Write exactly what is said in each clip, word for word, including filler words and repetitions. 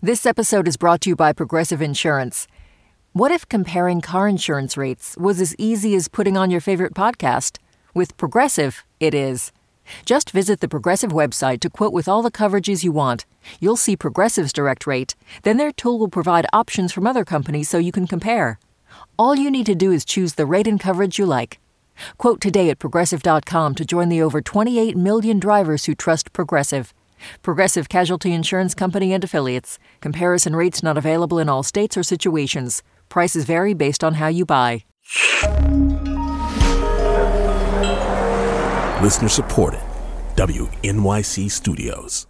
This episode is brought to you by Progressive Insurance. What if comparing car insurance rates was as easy as putting on your favorite podcast? With Progressive, it is. Just visit the Progressive website to quote with all the coverages you want. You'll see Progressive's direct rate. Then their tool will provide options from other companies so you can compare. All you need to do is choose the rate and coverage you like. Quote today at Progressive dot com to join the over twenty-eight million drivers who trust Progressive. Progressive Casualty Insurance Company and Affiliates. Comparison rates not available in all states or situations. Prices vary based on how you buy. Listener supported. W N Y C Studios.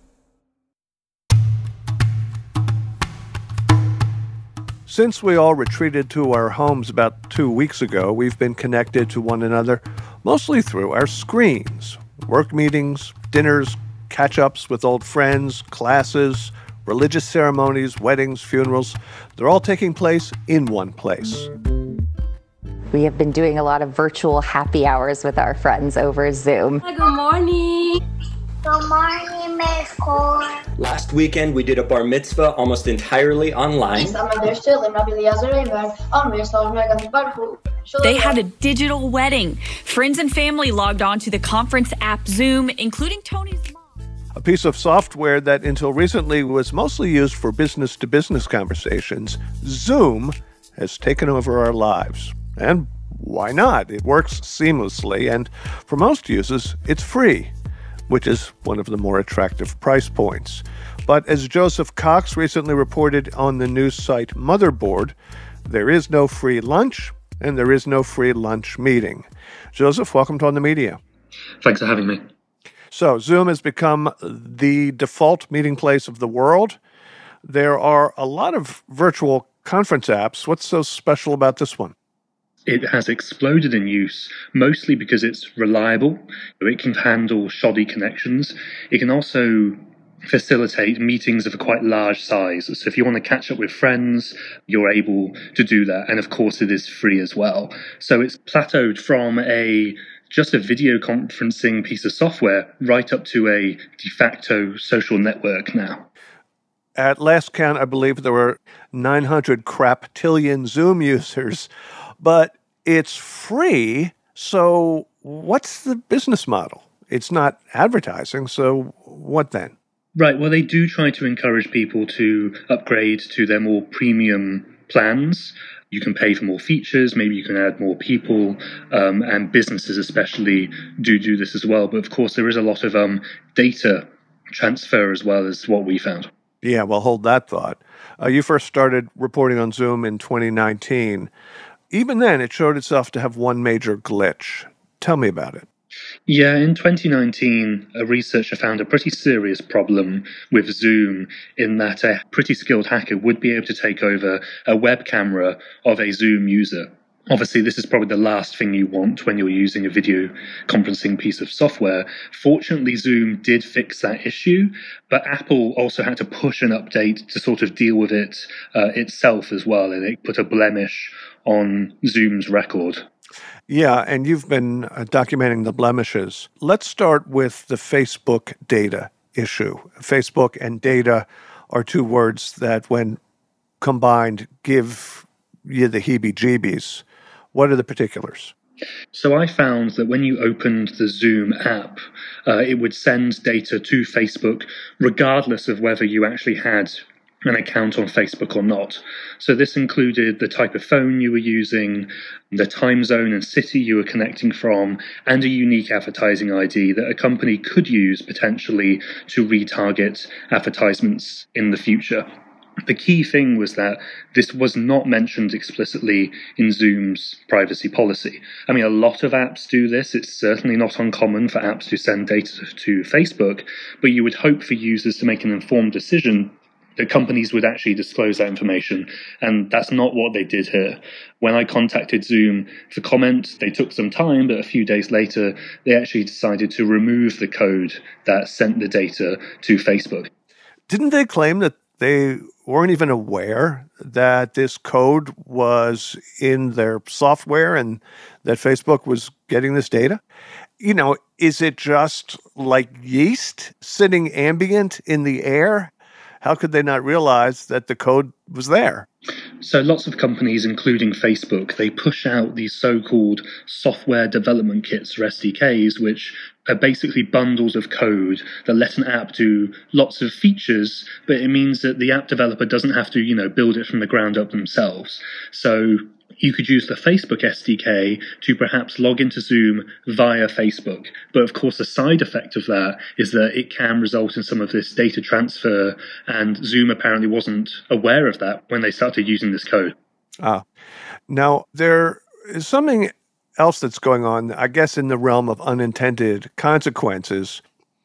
Since we all retreated to our homes about two weeks ago, we've been connected to one another mostly through our screens. Work meetings, dinners, catch-ups with old friends, classes, religious ceremonies, weddings, funerals. They're all taking place in one place. We have been doing a lot of virtual happy hours with our friends over Zoom. Good morning. Good morning, Miss Cole. Last weekend, we did a bar mitzvah almost entirely online. They had a digital wedding. Friends and family logged on to the conference app Zoom, including Tony's mom. A piece of software that until recently was mostly used for business-to-business conversations, Zoom has taken over our lives. And why not? It works seamlessly, and for most users, it's free, which is one of the more attractive price points. But as Joseph Cox recently reported on the news site Motherboard, there is no free lunch, and there is no free lunch meeting. Joseph, welcome to On the Media. Thanks for having me. So, Zoom has become the default meeting place of the world. There are a lot of virtual conference apps. What's so special about this one? It has exploded in use, mostly because it's reliable. It can handle shoddy connections. It can also facilitate meetings of a quite large size. So if you want to catch up with friends, you're able to do that. And of course, it is free as well. So it's plateaued from a just a video conferencing piece of software right up to a de facto social network now. At last count, I believe there were nine hundred craptillion Zoom users, but it's free. So what's the business model? It's not advertising. So what then? Right. Well, they do try to encourage people to upgrade to their more premium plans. You can pay for more features, maybe you can add more people, um, and businesses especially do do this as well. But of course, there is a lot of um, data transfer as well as what we found. Yeah, well, hold that thought. Uh, you first started reporting on Zoom in twenty nineteen. Even then, it showed itself to have one major glitch. Tell me about it. Yeah, in twenty nineteen, a researcher found a pretty serious problem with Zoom in that a pretty skilled hacker would be able to take over a web camera of a Zoom user. Obviously, this is probably the last thing you want when you're using a video conferencing piece of software. Fortunately, Zoom did fix that issue, but Apple also had to push an update to sort of deal with it uh, itself as well, and it put a blemish on Zoom's record. Yeah, and you've been uh, documenting the blemishes. Let's start with the Facebook data issue. Facebook and data are two words that, when combined, give you the heebie-jeebies. What are the particulars? So I found that when you opened the Zoom app, uh, it would send data to Facebook regardless of whether you actually had an account on Facebook or not. So this included the type of phone you were using, the time zone and city you were connecting from, and a unique advertising I D that a company could use potentially to retarget advertisements in the future. The key thing was that this was not mentioned explicitly in Zoom's privacy policy. I mean, a lot of apps do this. It's certainly not uncommon for apps to send data to Facebook, but you would hope for users to make an informed decision that companies would actually disclose that information. And that's not what they did here. When I contacted Zoom for comment, they took some time, but a few days later, they actually decided to remove the code that sent the data to Facebook. Didn't they claim that they weren't even aware that this code was in their software and that Facebook was getting this data? You know, is it just like yeast sitting ambient in the air? how could they not realize that the code was there? So lots of companies, including Facebook, they push out these so-called software development kits, or S D Ks, which are basically bundles of code that let an app do lots of features, but it means that the app developer doesn't have to, you know, build it from the ground up themselves. So you could use the Facebook S D K to perhaps log into Zoom via Facebook. But of course, the side effect of that is that it can result in some of this data transfer, and Zoom apparently wasn't aware of that when they started using this code. Ah. Now, there is something else that's going on, I guess, in the realm of unintended consequences.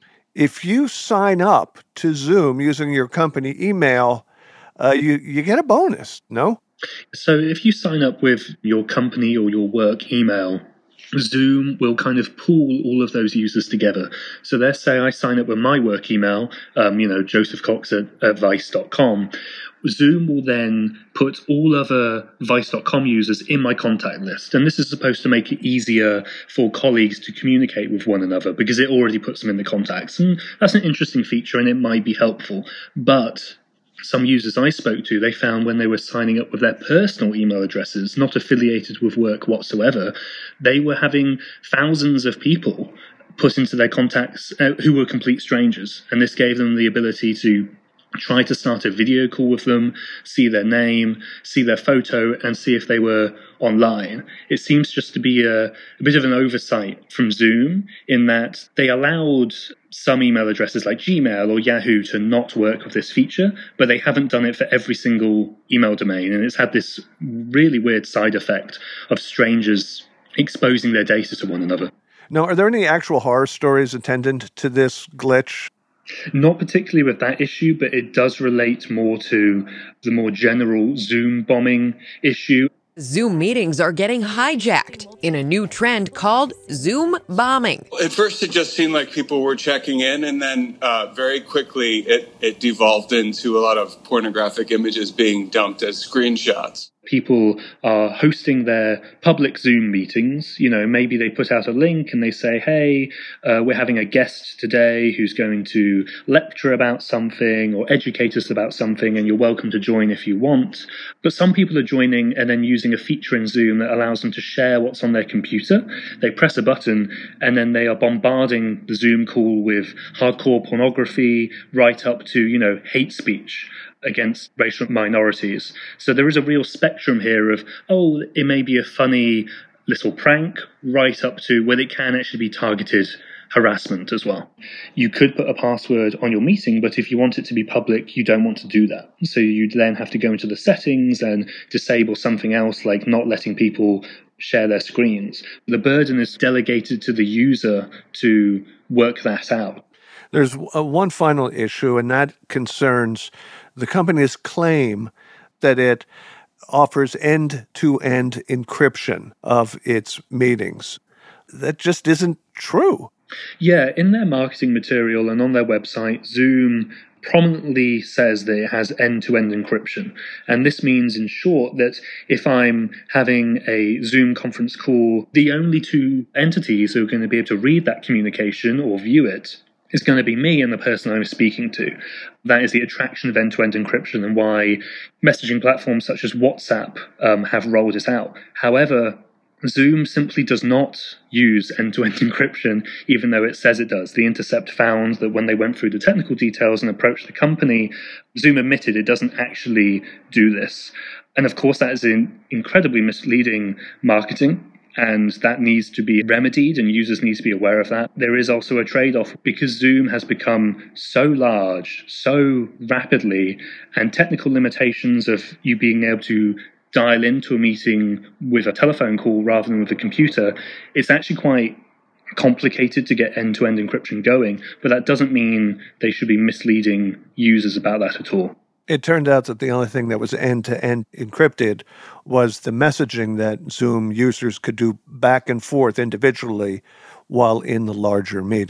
If you sign up to Zoom using your company email, uh, you, you get a bonus, no? So if you sign up with your company or your work email, Zoom will kind of pool all of those users together. So let's say I sign up with my work email, um, you know, Joseph Cox at, at vice dot com. Zoom will then put all other vice dot com users in my contact list. And this is supposed to make it easier for colleagues to communicate with one another because it already puts them in the contacts. And that's an interesting feature and it might be helpful. But some users I spoke to, they found when they were signing up with their personal email addresses, not affiliated with work whatsoever, they were having thousands of people put into their contacts uh, who were complete strangers. And this gave them the ability to try to start a video call with them, see their name, see their photo, and see if they were online. It seems just to be a, a bit of an oversight from Zoom in that they allowed some email addresses like Gmail or Yahoo to not work with this feature, but they haven't done it for every single email domain. And it's had this really weird side effect of strangers exposing their data to one another. Now, are there any actual horror stories attendant to this glitch? Not particularly with that issue, but it does relate more to the more general Zoom bombing issue. Zoom meetings are getting hijacked in a new trend called Zoom bombing. At first, it just seemed like people were checking in, and then uh, very quickly it, it devolved into a lot of pornographic images being dumped as screenshots. People are hosting their public Zoom meetings. You know, maybe they put out a link and they say, hey, uh, we're having a guest today who's going to lecture about something or educate us about something, and you're welcome to join if you want. But some people are joining and then using a feature in Zoom that allows them to share what's on their computer. They press a button and then they are bombarding the Zoom call with hardcore pornography right up to, you know, hate speech against racial minorities. So there is a real spectrum here of, oh, it may be a funny little prank, right up to where it can actually be targeted harassment as well. You could put a password on your meeting, but if you want it to be public, you don't want to do that. So you'd then have to go into the settings and disable something else like not letting people share their screens. The burden is delegated to the user to work that out. There's uh, one final issue, and that concerns the company's claim that it offers end-to-end encryption of its meetings. That just isn't true. Yeah, in their marketing material and on their website, Zoom prominently says that it has end-to-end encryption. And this means, in short, that if I'm having a Zoom conference call, the only two entities who are going to be able to read that communication or view it is going to be me and the person I'm speaking to. That is the attraction of end-to-end encryption and why messaging platforms such as WhatsApp um, have rolled it out. However, Zoom simply does not use end-to-end encryption, even though it says it does. The Intercept found that when they went through the technical details and approached the company, Zoom admitted it doesn't actually do this. And of course, that is in incredibly misleading marketing. And that needs to be remedied, and users need to be aware of that. There is also a trade-off because Zoom has become so large, so rapidly, and technical limitations of you being able to dial into a meeting with a telephone call rather than with a computer, it's actually quite complicated to get end-to-end encryption going, but that doesn't mean they should be misleading users about that at all. It turned out that the only thing that was end-to-end encrypted was the messaging that Zoom users could do back and forth individually while in the larger meeting.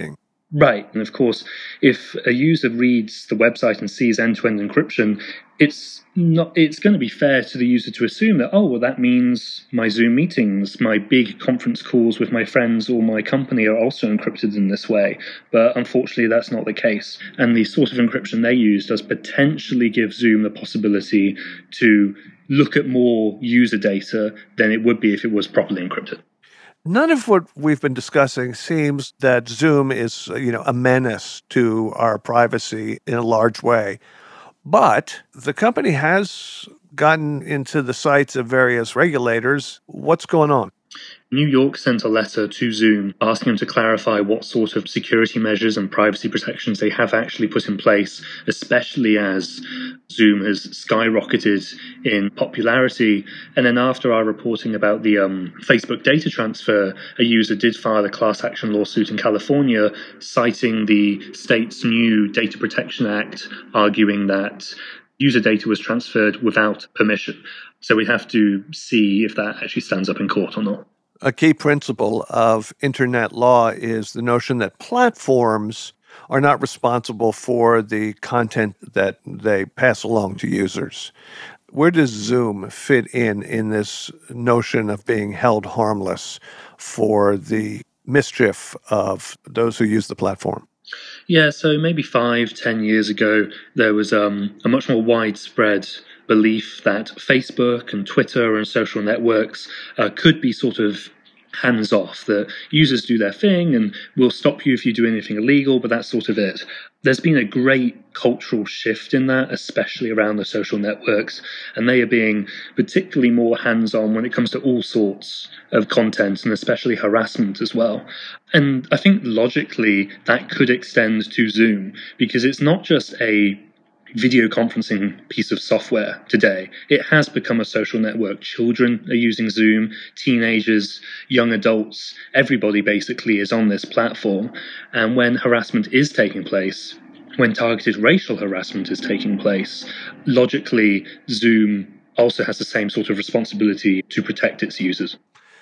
Right. And of course, if a user reads the website and sees end-to-end encryption, it's not it's going to be fair to the user to assume that, oh, well, that means my Zoom meetings, my big conference calls with my friends or my company are also encrypted in this way. But unfortunately, that's not the case. And the sort of encryption they use does potentially give Zoom the possibility to look at more user data than it would be if it was properly encrypted. None of what we've been discussing seems that Zoom is, you know, a menace to our privacy in a large way. But the company has gotten into the sights of various regulators. What's going on? New York sent a letter to Zoom asking them to clarify what sort of security measures and privacy protections they have actually put in place, especially as Zoom has skyrocketed in popularity. And then after our reporting about the um, Facebook data transfer, a user did file a class action lawsuit in California, citing the state's new Data Protection Act, arguing that user data was transferred without permission. So we have to see if that actually stands up in court or not. A key principle of internet law is the notion that platforms are not responsible for the content that they pass along to users. Where does Zoom fit in in this notion of being held harmless for the mischief of those who use the platform? Yeah, so maybe five, ten years ago, there was um, a much more widespread belief that Facebook and Twitter and social networks uh, could be sort of hands-off, that users do their thing and will stop you if you do anything illegal, but that's sort of it. There's been a great cultural shift in that, especially around the social networks, and they are being particularly more hands-on when it comes to all sorts of content, and especially harassment as well. And I think logically that could extend to Zoom, because it's not just a video conferencing piece of software today. It has become a social network. Children are using Zoom, teenagers, young adults, everybody basically is on this platform. And when harassment is taking place, when targeted racial harassment is taking place, logically, Zoom also has the same sort of responsibility to protect its users.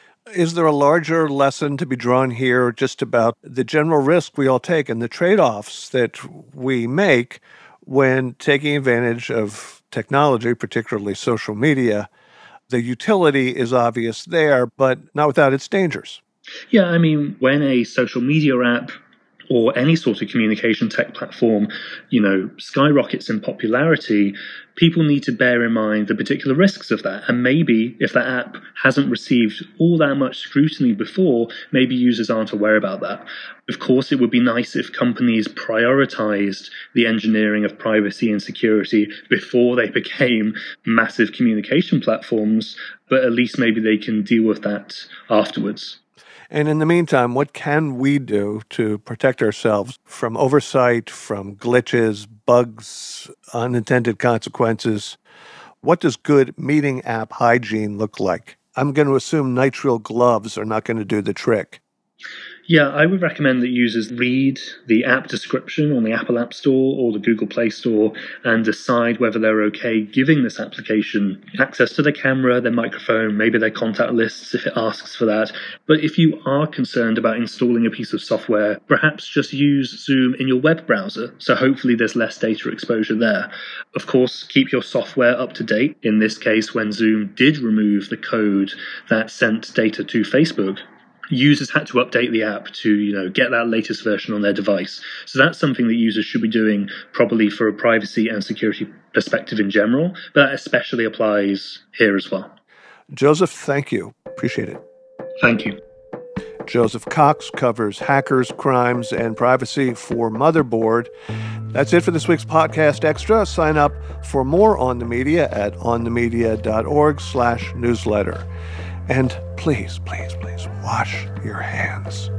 Is there a larger lesson to be drawn here just about the general risk we all take and the trade-offs that we make when taking advantage of technology, particularly social media? The utility is obvious there, but not without its dangers. Yeah, I mean, when a social media app or any sort of communication tech platform, you know, skyrockets in popularity, people need to bear in mind the particular risks of that. And maybe if that app hasn't received all that much scrutiny before, maybe users aren't aware about that. Of course, it would be nice if companies prioritized the engineering of privacy and security before they became massive communication platforms, but at least maybe they can deal with that afterwards. And in the meantime, what can we do to protect ourselves from oversight, from glitches, bugs, unintended consequences? What does good meeting app hygiene look like? I'm going to assume nitrile gloves are not going to do the trick. Yeah, I would recommend that users read the app description on the Apple App Store or the Google Play Store and decide whether they're okay giving this application access to their camera, their microphone, maybe their contact lists if it asks for that. But if you are concerned about installing a piece of software, perhaps just use Zoom in your web browser. So hopefully there's less data exposure there. Of course, keep your software up to date. In this case, when Zoom did remove the code that sent data to Facebook, users had to update the app to, you know, get that latest version on their device. So that's something that users should be doing probably for a privacy and security perspective in general, but that especially applies here as well. Joseph, thank you. Appreciate it. Thank you. Joseph Cox covers hackers, crimes, and privacy for Motherboard. That's it for this week's Podcast Extra. Sign up for more On the Media at onthemedia.org slash newsletter. And please, please, please wash your hands.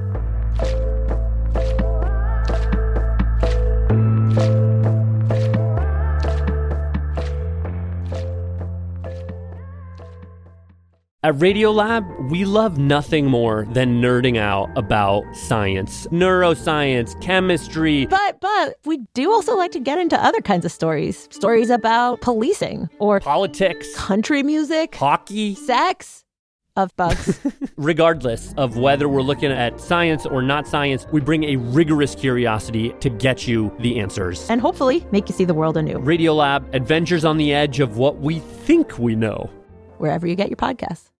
At Radiolab, we love nothing more than nerding out about science, neuroscience, chemistry. But, but we do also like to get into other kinds of stories. Stories about policing or politics, country music, hockey, sex. of bugs. Regardless of whether we're looking at science or not science, we bring a rigorous curiosity to get you the answers. And hopefully make you see the world anew. Radiolab, adventures on the edge of what we think we know. Wherever you get your podcasts.